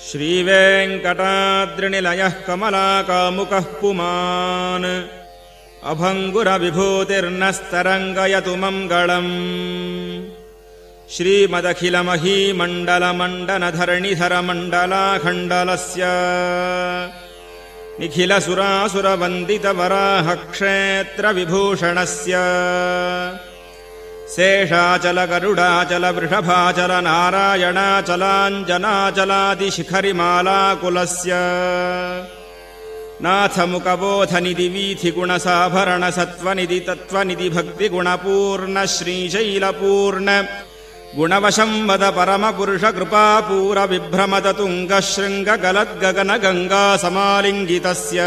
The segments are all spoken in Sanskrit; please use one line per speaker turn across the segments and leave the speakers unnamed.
श्रीवेङ्कटाद्रिनिलयः कमलाकामुकः पुमान् अभङ्गुरविभूतिर्नस्तरङ्गयतु मङ्गलम्। श्रीमदखिलमहीमण्डलमण्डनधरणिधरमण्डलाखण्डलस्य निखिलसुरासुरवन्दितवराहक्षेत्रविभूषणस्य शेषाचलगरुडाचलवृषभाचल नारायणाचलाञ्जनाचलादिशिखरिमालाकुलस्य नाथमुकबोधनिधि वीथिगुणसाभरणसत्त्वनिधि तत्त्वनिधि भक्तिगुणपूर्ण श्रीशैलपूर्ण गुणवशंवद परमपुरुषकृपापूरविभ्रमदतुङ्गशृङ्गगलद्गगनगङ्गासमालिङ्गितस्य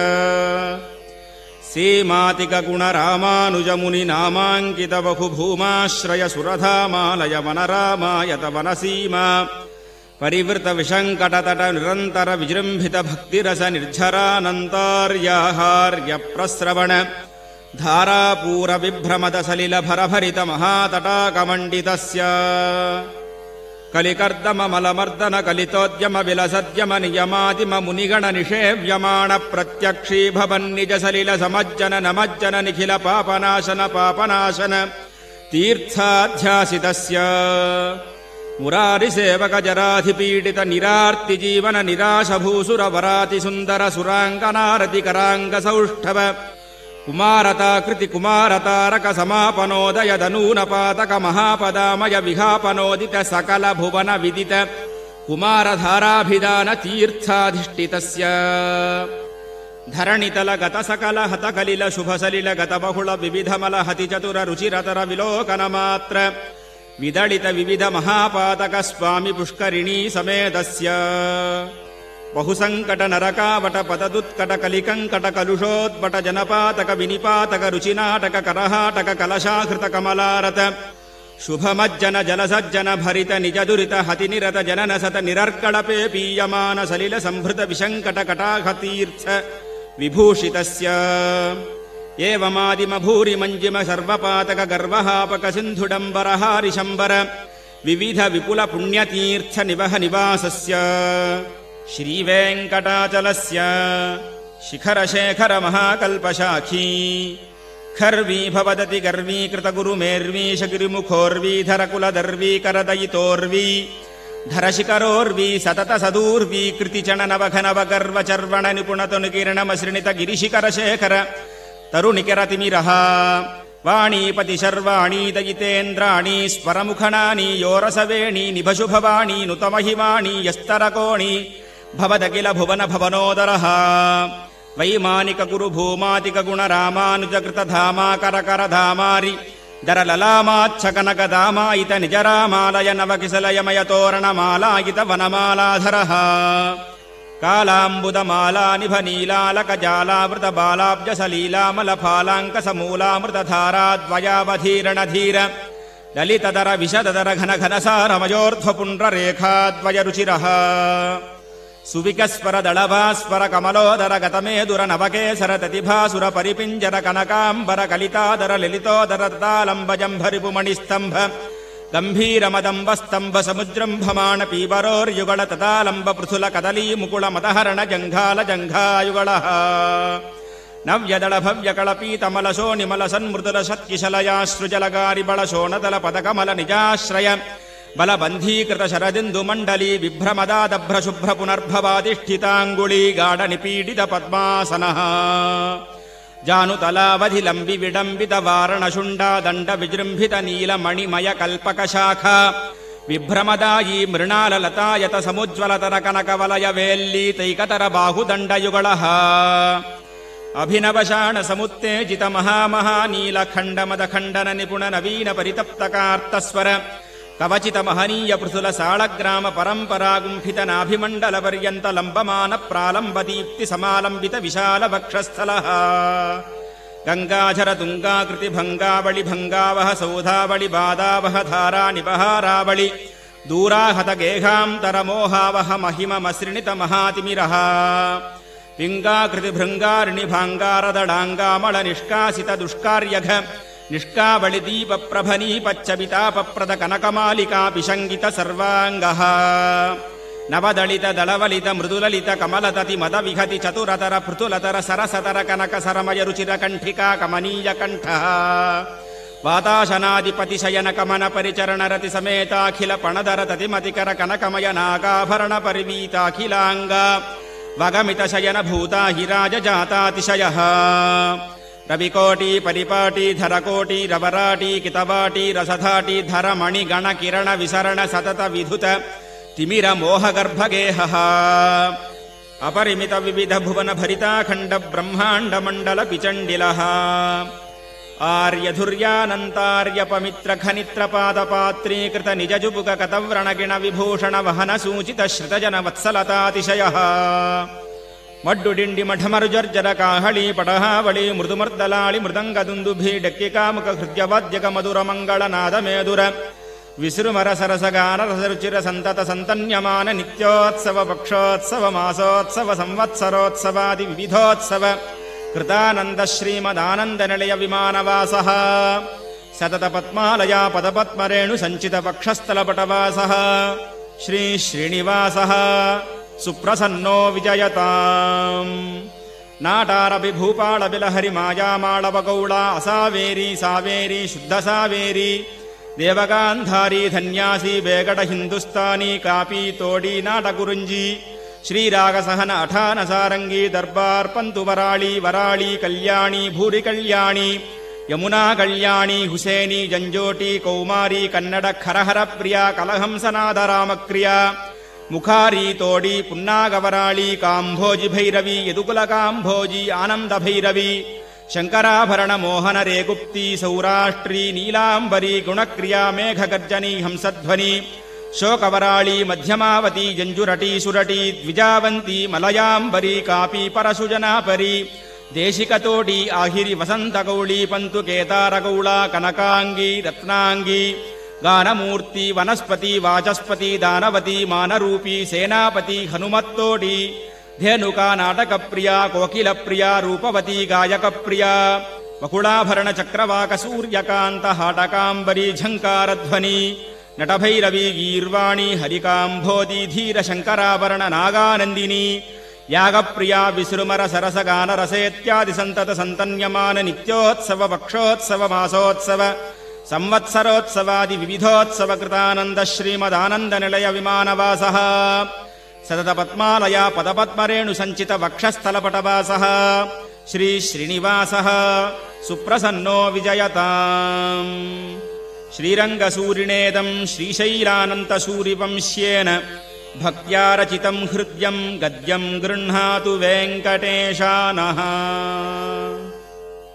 सीमातिकगुणरामानुजमुनिनामाङ्कितबहुभूमाश्रयसुरधामालय वनरामायत वनसीमा परिवृतविशङ्कटतट निरन्तर विजृम्भित भक्तिरसनिर्झरानन्तार्याहार्यप्रस्रवण धारापूरविभ्रमद सलिलभरभरित महातटाकमण्डितस्य कलिकर्दममलमर्दन कलितोद्यम विलसद्यम नियमादिम मुनिगण निषेव्यमाण प्रत्यक्षीभवन्निज सलिल समज्जन नमज्जन निखिल पापनाशन पापनाशन तीर्थाध्यासितस्य मुरारिसेवक जराधिपीडित निरार्तिजीवन निराशभूसुरवराति सुन्दर सुराङ्गनारति कराङ्गसौष्ठव कुमारताकृति कुमारतारक समापनोदयदनूनपातक महापदामय विहापनोदित सकल भुवन विदित कुमारधाराभिधान तीर्थाधिष्ठितस्य धरणितल गत सकल हत कलिल शुभसलिल गत बहुल विविधमल हति चतुर रुचिरतर विलोकन मात्र विदलित विविध महापातक स्वामी पुष्करिणी समेतस्य बहुसङ्कट नरकावट पतदुत्कट कलिकङ्कट कलुषोद्भट जनपातक विनिपातक रुचिनाटक करहाटक कलशाकृत कमलारत शुभमज्जन जलसज्जन भरित निजदुरित हतिनिरत जनन सत निरर्कळपे पीयमान सलिल संभृत विशङ्कट कटाहतीर्थ विभूषितस्य एवमादिम भूरि मञ्जिम सर्वपातक गर्वहापक सिन्धुडम्बरहारिशम्बर विविध विपुल पुण्यतीर्थ निवह निवासस्य श्रीवेङ्कटाचलस्य शिखरशेखर महाकल्पशाखी खर्वी भवदति गर्वीकृत गुरुमेर्वीश गिरिमुखोर्वीधर कुलदर्वी करदयितोर्वी धरशिखरोर्वी सतत सदूर्वी कृतिचण नवघनव गर्व चर्वण निपुणतनुकिरणमसृणित गिरिशिखरशेखर तरुणिकरतिमिरः वाणीपति शर्वाणी दयितेन्द्राणी स्वरमुखनानी योरसवेणी निभशुभवाणी नुतमहिमाणी यस्तरकोणी भवदखिल भुवन भवनोदरः वैमानिक गुरु भूमातिक गुण रामानुजकृत धामाकर धामारि दरललामाच्छकनक दामायित निजरामालय नवकिसलयमय तोरणमालायित वनमालाधरः कालाम्बुदमाला निभ नीलालक जालावृत बालाब्ज सलीलामलफालाङ्क समूलामृत धाराद्वयावधीरण धीर ललितदर विशददर घन घनसारमयोर्ध्वपुण्ड्ररेखाद्वय रुचिरः सुविकस्वर दळभास्वर कमलोदर गतमेदुर नवकेसर ततिभासुर परिपिञ्जर कनकाम्बर कलितादर ललितोदर तालम्बजम्भरिपुमणिस्तम्भ गम्भीरमदम्बस्तम्भ समुज्रम्भमाण पीबरोर्युगल तदालम्ब पृथुल कदली मुकुल मदहरण जङ्घाल जङ्घायुगलः नव्यदळ भव्यकळपीतमल शोनिमल सन्मृदुल शत्किशलयाश्रुजलगारि बळ शोणदल पदकमल निजाश्रय बलबन्धीकृत शरदिन्दुमण्डली विभ्रमदादभ्र शुभ्र पुनर्भवाधिष्ठिताङ्गुली गाढ निपीडित पद्मासनः जानुतलावधि लम्बि विडम्बित वारणशुण्डा दण्ड विजृम्भित नीलमणिमय कल्पकशाखा विभ्रमदायी मृणाललतायत समुज्ज्वलतर कनकवलय वेल्लीतैकतर बाहुदण्डयुगलः अभिनवशाण समुत्तेजित महामहानीलखण्डमदखण्डन निपुण नवीन परितप्तकार्तस्वर कवचित महनीय पृथुल साळग्राम परम्परा गुम्फित नाभिमण्डल पर्यन्त लम्बमान प्रालम्ब दीप्ति समालम्बित विशाल वक्षस्थलः गङ्गाधर तुङ्गाकृति भङ्गावळि भङ्गावह सौधावळि बादावह धारा निबहारावळि दूराहत गेहान्तर मोहावह महिम मसृणित महातिमिरः पिङ्गाकृति भृङ्गारिणि भाङ्गारदडाङ्गामळ निष्कासित दुष्कार्यघ निष्कावळि दीप प्रभनी पच्चवितापप्रद कनकमालिका पिशङ्गित सर्वाङ्गः ನವದಳಿತ ದಳವಲಿತ ಮೃದುಲಲಿತ ಕಮಲತತಿ ಮದ ವಿಹತಿ ಚತುರತರ ಪೃಥುಲತರ ಸರಸತರ ಕನಕ ಸರಮಯ ರುಚಿರ ಕಂಠಿಕಾ ಕಮನೀಯ ಕಂಠ ವಾತಾಶನಾಧಿಪತಿ ಶಯನ ಕಮನ ಪರಿಚರಣ ರತಿ ಸಮೇತಾಖಿಲ ಪಣದರ ತತಿಮತಿಕರ ಕನಕಮಯ ನಾಗಾಭರಣ ಪರಿವೀತಾಖಿಲಾಂಗ ವಗಮಿತ ಶಯನ ಭೂತಾ ಹಿರಾಜ ಜಾತಾತಿಶಯ ರವಿಕೋಟಿ ಪರಿಪಾಟಿ ಧರಕೋಟಿ ರವರಾಟಿ ಕಿತವಾಟಿ ರಸಧಾಟಿ ಧರ ಮಣಿ ಗಣ ಕಿರಣ ವಿಸರಣ ಸತತ ವಿಧುತ ತಿಮಿರ ಮೋಹಗರ್ಭಗೇಹ ಅಪರಿಮಿತ ವಿವಿಧ ಭುವನ ಭರಿತಾಖಂಡ ಬ್ರಹ್ಮಾಂಡ ಮಂಡಲ ಪಿಚಂಡಿಲ ಆರ್ಯಧುರ್ಯಾನಂತಾರ್ಯ ಪಮಿತ್ರ ಖನಿತ್ರ ಪಾದ ಪಾತ್ರೀಕೃತ ನಿಜ ಜುಬುಕ ಕತವ್ರಣಗಿಣ ವಿಭೂಷಣ ವಹನ ಸೂಚಿತ ಶ್ರುತಜನ ವತ್ಸಲತಾತಿಶಯ ಮಡ್ಡು ಡಿಂಡಿ ಮಠಮರುಜರ್ಜರ ಕಾಹಳಿ ಪಟಹಾವಳಿ ಮೃದುಮರ್ದಲಾಳಿ ಮೃದಂಗದುಂದುಭಿ ಡಕ್ಕಿಕಾಮುಕ ಹೃದ್ಯವಾದ್ಯಕ ಮಧುರ ಮಂಗಳ ನಾದ ಮೇದುರ ವಿಸೃಮರ ಸರಸಗಾನ ರಸರುಚಿರ ಸಂತತ ಸಂತನ್ಯಮಾನ ನಿತ್ಯೋತ್ಸವ ಪಕ್ಷೋತ್ಸವ ಮಾಸೋತ್ಸವ ಸಂವತ್ಸರೋತ್ಸವಾದಿ ವಿವಿಧೋತ್ಸವ ಕೃತಾನಂದ ಶ್ರೀಮದಾನಂದ ನಿಲಯ ವಿಮಾನವಾಸ ಸತತ ಪದ್ಮಾಲಯ ಪದಪದ್ಮರೇಣು ಸಂಚಿತ ಪಕ್ಷಸ್ಥಲ ಪಟವಾಸ ಶ್ರೀ ಶ್ರೀನಿವಾಸ ಸುಪ್ರಸನ್ನೋ ವಿಜಯತಾಂ ನಾಟಾರಭಿ ಭೂಪಾಳ ಬಿಲಹರಿ ಮಾಯಾಮಾಳವ ಗೌಳ ಅಸಾವೇರಿ ಸಾವೇರಿ ಶುದ್ಧ ಸಾವೇರಿ ದೇವಗಾಂಧಾರಿ ಧನ್ಯಾಸಿ ಬೇಗಡ ಹಿಂದುಸ್ತಾನಿ ಕಾಪಿ ತೋಡಿ ನಾಟಗುರುಂಜಿ ಶ್ರೀರಾಗ ಸಹನ ಅಠಾನ ಸಾರಂಗಿ ದರ್ಬಾರ್ ಪಂತು ವರಾಳಿ ವರಾಳಿ ಕಲ್ಯಾಣಿ ಭೂರಿ ಕಲ್ಯಾಣಿ ಯಮುನಾ ಕಲ್ಯಾಣಿ ಹುಸೇನಿ ಜಂಜೋಟಿ ಕೌಮಾರಿ ಕನ್ನಡ ಖರಹರ ಪ್ರಿಯ ಕಲಹಂಸನಾದ ರಾಮಕ್ರಿಯ ಮುಖಾರಿ ತೋಡಿ ಪುನ್ನಾಗವರಾಳಿ ಕಾಂಭೋಜಿ ಭೈರವಿ ಯದುಕುಲ ಕಾಂಭೋಜಿ ಆನಂದ ಭೈರವಿ ಶಂಕರಾಭರಣ ಮೋಹನ ರೇಗುಪ್ತಿ ಸೌರಾಷ್ಟ್ರೀ ನೀಲಾಂಬರಿ ಗುಣಕ್ರಿಯಾ ಮೇಘಗರ್ಜನಿ ಹಂಸಧ್ವನಿ ಶೋಕವರಾಳಿ ಮಧ್ಯಮಾವತಿ ಜಂಜುರಟಿ ಸುರಟಿ ದ್ವಿಜಾವಂತಿ ಮಲಯಾಂಬರಿ ಕಾಪಿ ಪರಸುಜನಾಪರಿ ದೇಶಿಕತೋಡಿ ಆಹಿರಿ ವಸಂತಗೌಳಿ ಪಂತು ಕೇದಾರಗೌಳ ಕನಕಾಂಗಿ ರತ್ನಾಂಗಿ ಗಾನಮೂರ್ತಿ ವನಸ್ಪತಿ ವಾಚಸ್ಪತಿ ದಾನವತಿ ಮಾನರೂಪಿ ಸೇನಾಪತಿ ಹನುಮತ್ತೋಡಿ ಧೇನುಕಾ ನಾಟಕ ಪ್ರಿಯ ಕೋಕಿಲ ಪ್ರಿಯ ರೂಪವತಿ ಗಾಯಕ ಪ್ರಿಯ ಬಕುಳಾಭರಣ ಚಕ್ರವಾಕ ಸೂರ್ಯಕಾಂತ ಹಾಟಕಾಂಬರಿ ಝಂಕಾರಧ್ವನಿ ನಟಭೈರವಿ ಗೀರ್ವಾಣಿ ಹರಿಕಾಂಭೋದಿ ಧೀರ ಶಂಕರಾಭರಣ ನಾಗಾನಂದಿನಿ ಯಾಗಪ್ರಿಯ ವಿಸೃಮರ ಸರಸಗಾನ ರಸೇತ್ಯಾದಿ ಸಂತತ ಸಂತನ್ಯಮಾನ ನಿತ್ಯೋತ್ಸವ ಪಕ್ಷೋತ್ಸವ ಮಾಸೋತ್ಸವ ಸಂವತ್ಸರೋತ್ಸವಾದಿ ವಿವಿಧೋತ್ಸವ ಕೃತಾನಂದ ಶ್ರೀಮದಾನಂದ ನಿಲಯ ವಿಮಾನವಾಸ ಸತತ ಪದ್ಮಾಲಯ ಪದಪದ್ಮರೇಣು ಸಂಚಿತ ವಕ್ಷಸ್ಥಲಪಟವಾಸ ಶ್ರೀ ಶ್ರೀನಿವಾಸ ಸುಪ್ರಸನ್ನೋ ವಿಜಯತಾಂ ಶ್ರೀರಂಗಸೂರಿಣೇದಂ ಶ್ರೀಶೈಲಾನಂತಸೂರಿವಂಶ್ಯೇನ ಭಕ್ತ್ಯಾ ರಚಿತಂ ಹೃದ್ಯಂ ಗದ್ಯಂ ಗೃಹ್ಣಾತು ವೆಂಕಟೇಶಾನಃ.